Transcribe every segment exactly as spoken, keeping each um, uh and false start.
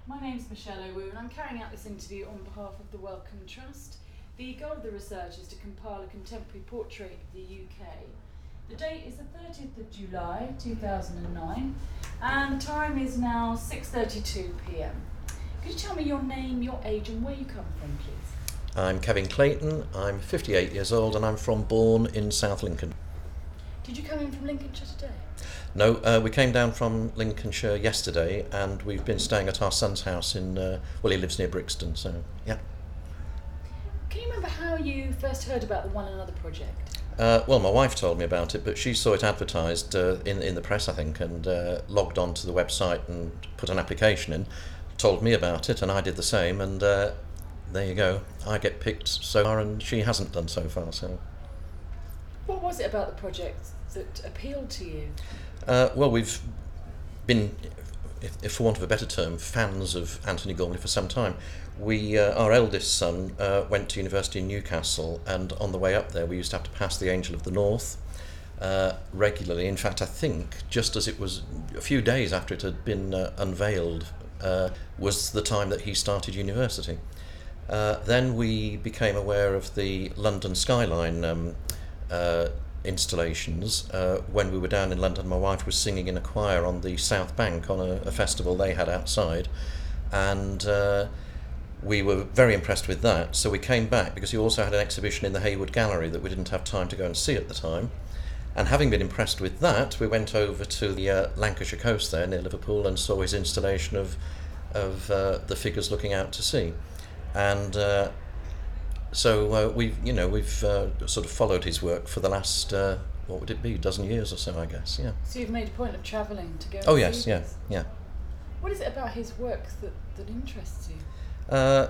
My name's Michelle Owu and I'm carrying out this interview on behalf of the Wellcome Trust. The goal of the research is to compile a contemporary portrait of the U K. The date is the thirtieth of July two thousand nine and the time is now six thirty-two p m. Could you tell me your name, your age and where you come from, please? I'm Kevin Clayton, I'm fifty-eight years old and I'm from Bourne in South Lincoln. Did you come in from Lincolnshire today? No, uh, we came down from Lincolnshire yesterday and we've been staying at our son's house in, uh, well, he lives near Brixton, so yeah. Can you remember how you first heard about the One Another project? Uh, well, my wife told me about it, but she saw it advertised uh, in, in the press, I think, and uh, logged on to the website and put an application in, told me about it, and I did the same, and uh, there you go. I get picked so far, and she hasn't done so far, so... What was it about the project that appealed to you? Uh, well, we've been, if, if for want of a better term, fans of Anthony Gormley for some time. We, uh, our eldest son uh, went to university in Newcastle, and on the way up there we used to have to pass the Angel of the North uh, regularly. In fact, I think just as it was a few days after it had been uh, unveiled uh, was the time that he started university. Uh, then we became aware of the London Skyline um, uh, installations. Uh, when we were down in London, my wife was singing in a choir on the South Bank on a, a festival they had outside, and uh, we were very impressed with that, so we came back because he also had an exhibition in the Hayward Gallery that we didn't have time to go and see at the time. And having been impressed with that, we went over to the uh, Lancashire coast there near Liverpool and saw his installation of of uh, the figures looking out to sea. And uh, so uh, we've, you know, we've uh, sort of followed his work for the last, uh, what would it be, a dozen years or so, I guess, yeah. So you've made a point of travelling to go and Oh see yes, yeah, this? yeah. What is it about his work that, that interests you? Uh,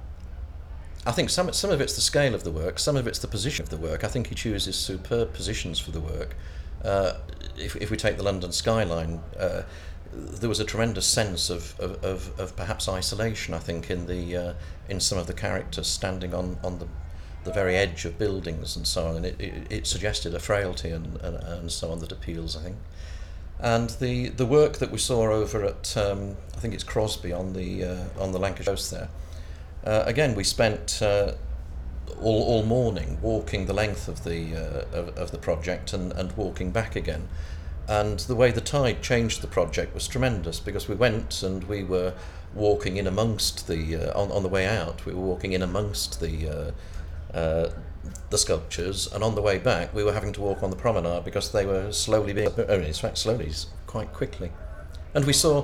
I think some some of it's the scale of the work, some of it's the position of the work. I think he chooses superb positions for the work. Uh, if, if we take the London skyline, uh, there was a tremendous sense of, of, of, of perhaps isolation, I think, in the uh, in some of the characters standing on, on the the very edge of buildings and so on, and it, it, it suggested a frailty and, and, and so on that appeals, I think. And the, the work that we saw over at, um, I think it's Crosby on the uh, on the Lancashire coast there, uh, again we spent uh, all, all morning walking the length of the uh, of, of the project and, and walking back again. And the way the tide changed the project was tremendous, because we went and we were walking in amongst the, uh, on, on the way out, we were walking in amongst the uh, uh, the sculptures, and on the way back we were having to walk on the promenade because they were slowly being, oh, in fact slowly, quite quickly. And we saw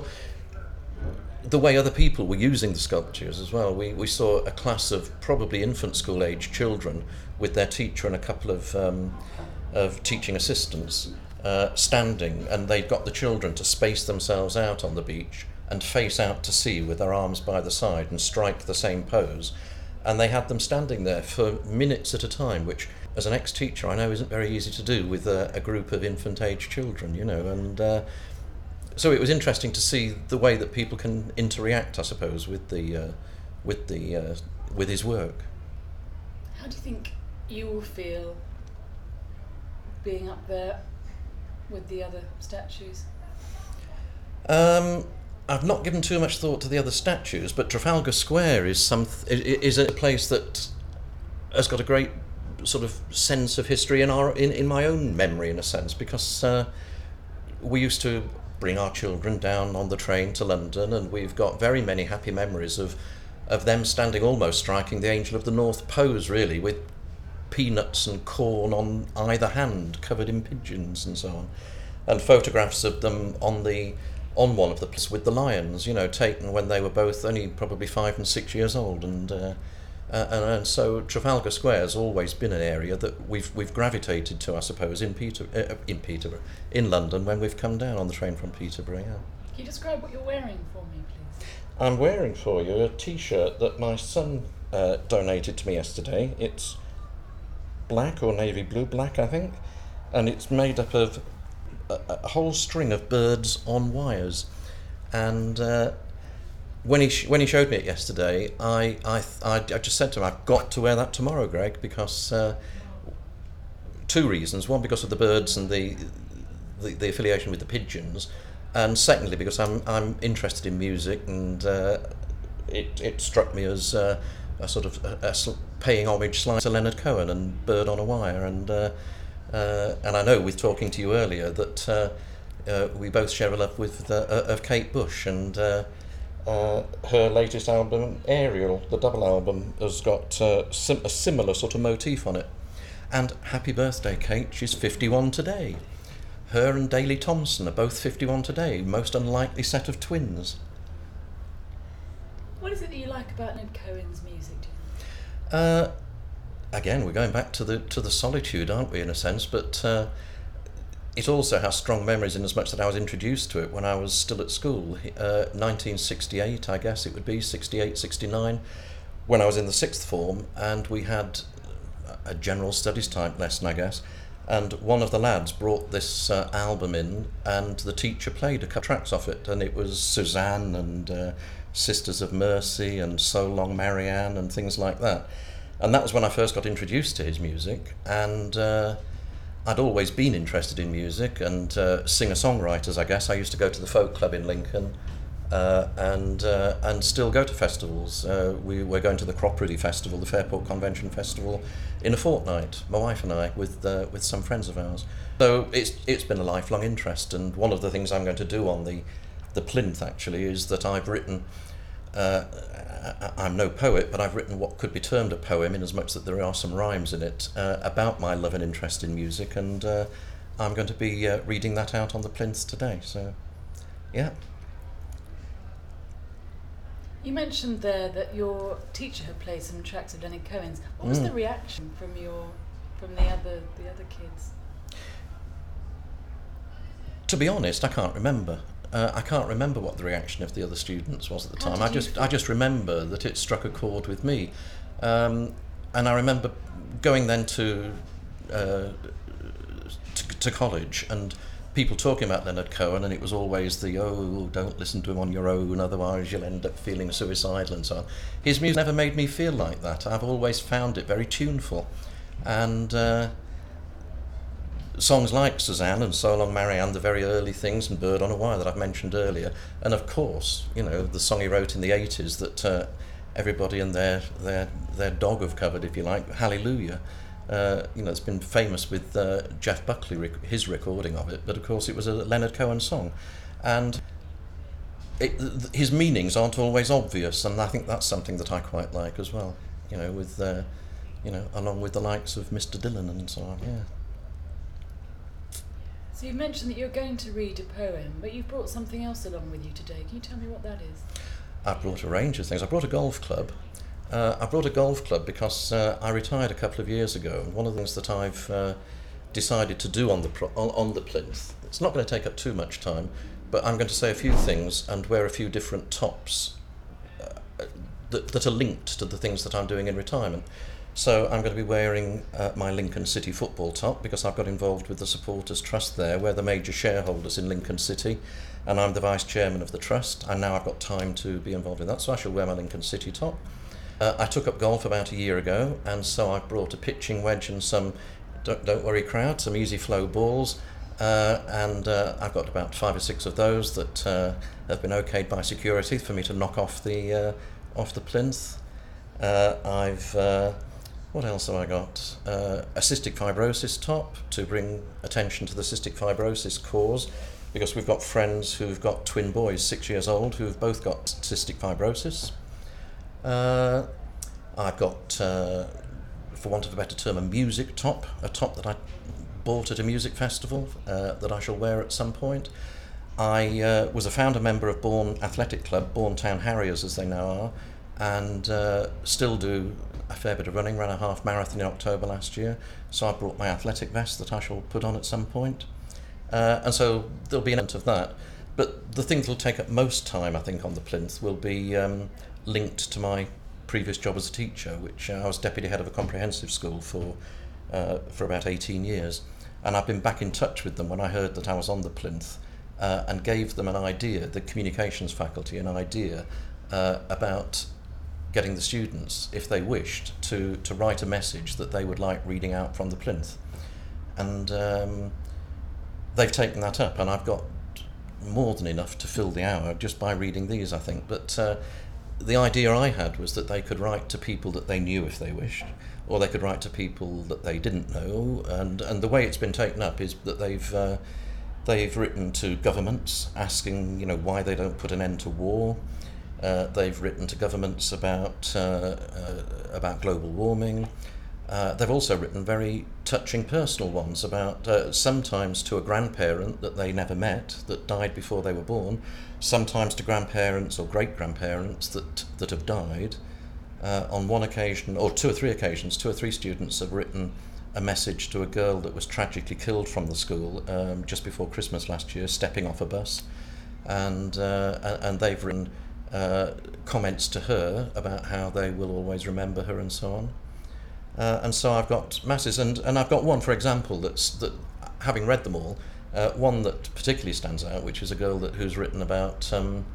the way other people were using the sculptures as well. We, we saw a class of probably infant school age children with their teacher and a couple of, um, of teaching assistants uh, standing, and they'd got the children to space themselves out on the beach and face out to sea with their arms by the side and strike the same pose. And they had them standing there for minutes at a time, which, as an ex-teacher, I know isn't very easy to do with a, a group of infant-age children, you know. And uh, so it was interesting to see the way that people can interact, I suppose, with the uh, with the uh, with his work. How do you think you will feel being up there with the other statues? Um, I've not given too much thought to the other statues, but Trafalgar Square is some is a place that has got a great sort of sense of history in our in, in my own memory, in a sense, because uh, we used to bring our children down on the train to London, and we've got very many happy memories of of them standing almost striking the Angel of the North pose, really, with peanuts and corn on either hand, covered in pigeons and so on, and photographs of them on the on one of the places with the lions, you know, taken when they were both only probably five and six years old, and uh, uh, and, and so Trafalgar Square has always been an area that we've we've gravitated to, I suppose, in Peter uh, in Peterborough, in London, when we've come down on the train from Peterborough. Yeah. Can you describe what you're wearing for me, please? I'm wearing for you a T-shirt that my son uh, donated to me yesterday. It's black or navy blue, black I think, and it's made up of a, a whole string of birds on wires. And uh, when he sh- when he showed me it yesterday, I I, I I just said to him, I've got to wear that tomorrow, Greg, because uh, two reasons. One, because of the birds and the the, the affiliation with the pigeons, and secondly because I'm I'm interested in music, and uh, it it struck me as uh, a sort of a, a sl- paying homage slice to Leonard Cohen and Bird on a Wire, and uh, uh, and I know with talking to you earlier that uh, uh, we both share a love with uh, of Kate Bush, and uh, uh, her latest album Ariel, the double album, has got uh, sim- a similar sort of motif on it. And happy birthday, Kate! She's fifty-one today. Her and Daley Thompson are both fifty-one today. Most unlikely set of twins. What is it that you like about Leonard Cohen's music, do you think? Uh, again, we're going back to the to the solitude, aren't we, in a sense? But uh, it also has strong memories in as much that I was introduced to it when I was still at school. Uh, nineteen sixty-eight, I guess it would be, sixty-eight, sixty-nine, when I was in the sixth form, and we had a general studies type lesson, I guess. And one of the lads brought this uh, album in, and the teacher played a couple tracks off it, and it was Suzanne and uh, Sisters of Mercy and So Long Marianne and things like that. And that was when I first got introduced to his music, and uh, I'd always been interested in music and uh, singer-songwriters, I guess. I used to go to the folk club in Lincoln uh, and uh, and still go to festivals. Uh, we were going to the Cropredy Festival, the Fairport Convention Festival, in a fortnight, my wife and I, with uh, with some friends of ours. So it's it's been a lifelong interest, and one of the things I'm going to do on the the plinth actually is that I've written. Uh, I'm no poet, but I've written what could be termed a poem, in as much that there are some rhymes in it uh, about my love and interest in music, and uh, I'm going to be uh, reading that out on the plinth today. So, yeah. You mentioned there that your teacher had played some tracks of Leonard Cohen's. What was Mm. the reaction from your from the other the other kids? To be honest, I can't remember. Uh, I can't remember what the reaction of the other students was at the How time. did I you just feel? I just remember that it struck a chord with me, um, and I remember going then to, uh, to to college and people talking about Leonard Cohen, and it was always the oh, don't listen to him on your own, otherwise you'll end up feeling suicidal and so on. His music never made me feel like that. I've always found it very tuneful, and. Uh, Songs like Suzanne and So Long Marianne, the very early things, and Bird on a Wire that I've mentioned earlier, and of course, you know, the song he wrote in the eighties that uh, everybody and their their their dog have covered, if you like, Hallelujah. Uh, you know, it's been famous with uh, Jeff Buckley, rec- his recording of it, but of course it was a Leonard Cohen song, and it, th- his meanings aren't always obvious, and I think that's something that I quite like as well. You know, with uh, you know, along with the likes of Mister Dylan and so on. Yeah. So you mentioned that you're going to read a poem, but you've brought something else along with you today. Can you tell me what that is? I brought a range of things. I brought a golf club. Uh, I brought a golf club because uh, I retired a couple of years ago, and one of the things that I've uh, decided to do on the pro- on, on the plinth, it's not going to take up too much time, but I'm going to say a few things and wear a few different tops uh, that, that are linked to the things that I'm doing in retirement. So I'm going to be wearing uh, my Lincoln City football top because I've got involved with the Supporters Trust there. We're the major shareholders in Lincoln City, and I'm the vice chairman of the trust, and now I've got time to be involved in that, so I shall wear my Lincoln City top. Uh, I took up golf about a year ago, and so I've brought a pitching wedge and some, don't, don't worry crowd, some easy flow balls, uh, and uh, I've got about five or six of those that uh, have been okayed by security for me to knock off the uh, off the plinth. Uh, I've uh, What else have I got? Uh, a cystic fibrosis top to bring attention to the cystic fibrosis cause, because we've got friends who've got twin boys, six years old, who've both got cystic fibrosis. Uh, I've got, uh, for want of a better term, a music top, a top that I bought at a music festival uh, that I shall wear at some point. I uh, was a founder member of Bourne Athletic Club, Bourne Town Harriers as they now are, and uh, still do a fair bit of running, ran a half marathon in October last year, so I brought my athletic vest that I shall put on at some point. Uh, and so there'll be an element of that. But the thing that'll take up most time, I think, on the plinth will be um, linked to my previous job as a teacher, which uh, I was deputy head of a comprehensive school for uh, for about eighteen years. And I've been back in touch with them when I heard that I was on the plinth uh, and gave them an idea, the communications faculty, an idea uh, about getting the students, if they wished, to, to write a message that they would like reading out from the plinth. And um, they've taken that up, and I've got more than enough to fill the hour just by reading these, I think. But uh, the idea I had was that they could write to people that they knew if they wished, or they could write to people that they didn't know. And, and the way it's been taken up is that they've uh, they've written to governments asking, you know, why they don't put an end to war. Uh, they've written to governments about uh, uh, about global warming. Uh, they've also written very touching personal ones about uh, sometimes to a grandparent that they never met, that died before they were born, sometimes to grandparents or great-grandparents that, that have died. Uh, on one occasion, or two or three occasions, two or three students have written a message to a girl that was tragically killed from the school um, just before Christmas last year, stepping off a bus. And, uh, and they've written uh, comments to her about how they will always remember her and so on. Uh, and so I've got masses, and, and I've got one, for example, that's that, having read them all, uh, one that particularly stands out, which is a girl that who's written about, um,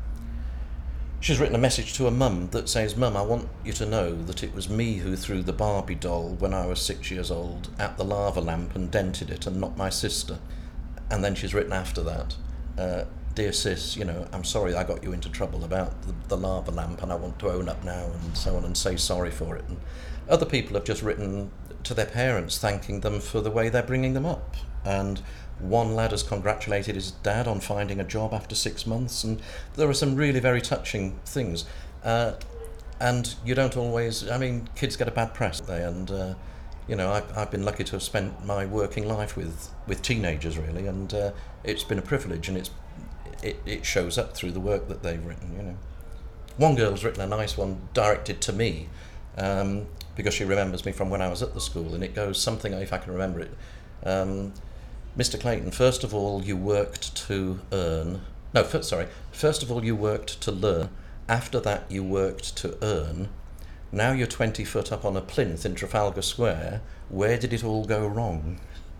she's written a message to a mum that says, "Mum, I want you to know that it was me who threw the Barbie doll when I was six years old at the lava lamp and dented it, and not my sister." And then she's written after that, uh, "Dear sis, you know, I'm sorry I got you into trouble about the, the lava lamp, and I want to own up now," and so on, and say sorry for it. And other people have just written to their parents thanking them for the way they're bringing them up. And one lad has congratulated his dad on finding a job after six months. And there are some really very touching things. Uh, and you don't always, I mean, kids get a bad press, don't they? And, uh, you know, I've, I've been lucky to have spent my working life with, with teenagers, really. And uh, it's been a privilege, and it's it, it shows up through the work that they've written, you know. One girl's written a nice one directed to me, um, because she remembers me from when I was at the school, and it goes something, if I can remember it. Um, Mister Clayton, first of all you worked to earn, no, first, sorry, first of all you worked to learn, after that you worked to earn, now you're twenty foot up on a plinth in Trafalgar Square, where did it all go wrong?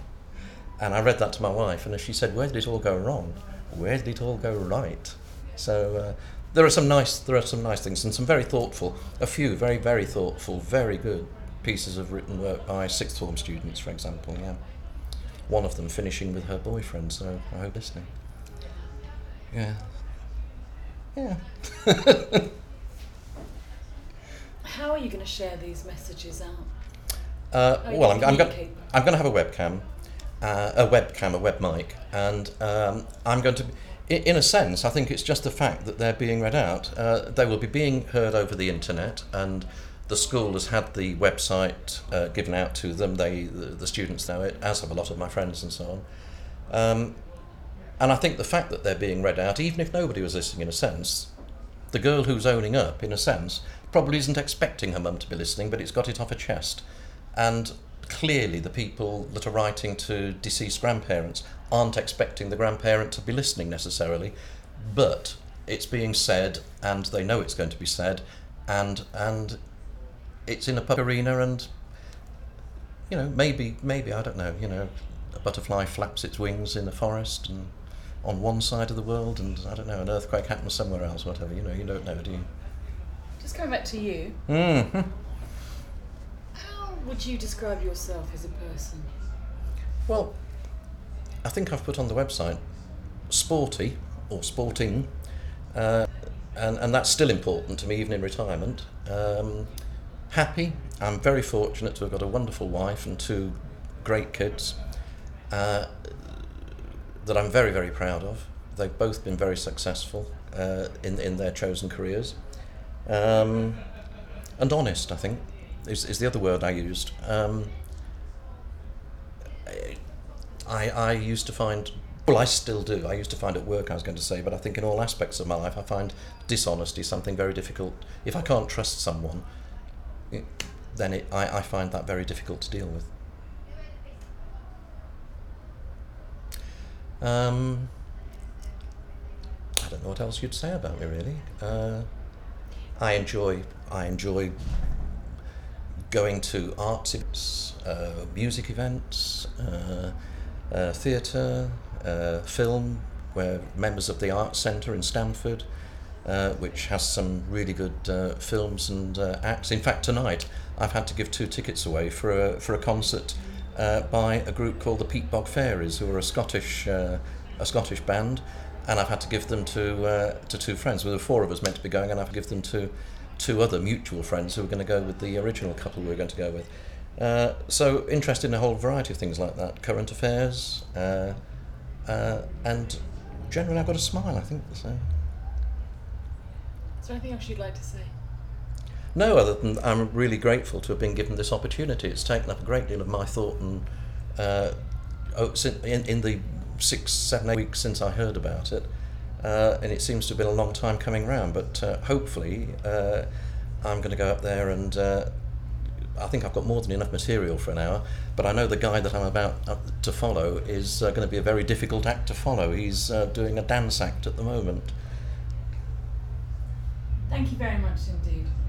And I read that to my wife, and she said, where did it all go wrong? Where did it all go right? So, uh, There are some nice, there are some nice things, and some very thoughtful, a few very, very thoughtful, very good pieces of written work by sixth form students, for example. Yeah, one of them finishing with her boyfriend. So I hope listening. Yeah, yeah. How are you going to share these messages out? Uh, How are you well, I'm, gonna I'm going, communicate them? I'm going to have a webcam, uh, a webcam, a web mic, and um, I'm going to. In a sense, I think it's just the fact that they're being read out. Uh, they will be being heard over the internet, and the school has had the website uh, given out to them. They, the, the students know it, as have a lot of my friends and so on. Um, and I think the fact that they're being read out, even if nobody was listening in a sense, the girl who's owning up, in a sense, probably isn't expecting her mum to be listening, but it's got it off her chest. And clearly the people that are writing to deceased grandparents aren't expecting the grandparent to be listening necessarily, but it's being said, and they know it's going to be said, and and it's in a pub arena, and you know, maybe maybe I don't know, you know, a butterfly flaps its wings in the forest and on one side of the world, and I don't know, an earthquake happens somewhere else, whatever, you know, you don't know, do you? Just coming back to you, Mm-hmm. how would you describe yourself as a person? Well, I think I've put on the website sporty or sporting, uh, and, and that's still important to me even in retirement. Um, happy. I'm very fortunate to have got a wonderful wife and two great kids uh, that I'm very, very proud of. They've both been very successful uh, in, in their chosen careers. Um, and honest, I think, is, is the other word I used. Um, I, I used to find, well, I still do, I used to find at work, I was going to say, but I think in all aspects of my life I find dishonesty something very difficult. If I can't trust someone, it, then it, I, I find that very difficult to deal with. Um, I don't know what else you'd say about me, really. Uh, I enjoy, I enjoy going to arts events, uh, music events, uh, uh, theatre, uh, film, where members of the Arts Centre in Stamford, uh, which has some really good uh, films and uh, acts. In fact, tonight I've had to give two tickets away for a, for a concert uh, by a group called the Peat Bog Fairies, who are a Scottish, uh, a Scottish band, and I've had to give them to uh, to two friends. There were four of us meant to be going, and I've given them to two other mutual friends who were going to go with the original couple we were going to go with. Uh, so interested in a whole variety of things like that, current affairs, uh, uh, and generally I've got a smile, I think. So. Is there anything else you'd like to say? No, other than I'm really grateful to have been given this opportunity. It's taken up a great deal of my thought, and uh, oh, in, in the six, seven, eight weeks since I heard about it, uh, and it seems to have been a long time coming round, but uh, hopefully uh, I'm going to go up there, and uh, I think I've got more than enough material for an hour, but I know the guy that I'm about to follow is uh, going to be a very difficult act to follow. He's uh, doing a dance act at the moment. Thank you very much indeed.